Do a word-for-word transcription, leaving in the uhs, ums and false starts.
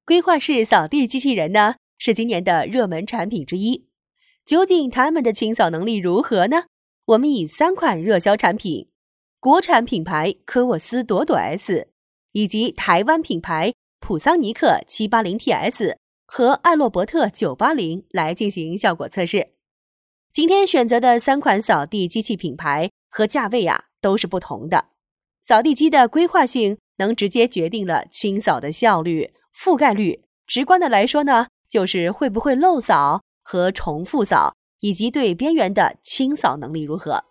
规划式扫地机器人呢，是今年的热门产品之一。究竟它们的清扫能力如何呢？我们以三款热销产品，国产品牌科沃斯朵朵 S， 以及台湾品牌普桑尼克 七八零 T S 和艾洛伯特九八零来进行效果测试。今天选择的三款扫地机器品牌和价位啊都是不同的。扫地机的规划性能直接决定了清扫的效率、覆盖率。直观的来说呢，就是会不会漏扫和重复扫，以及对边缘的清扫能力如何。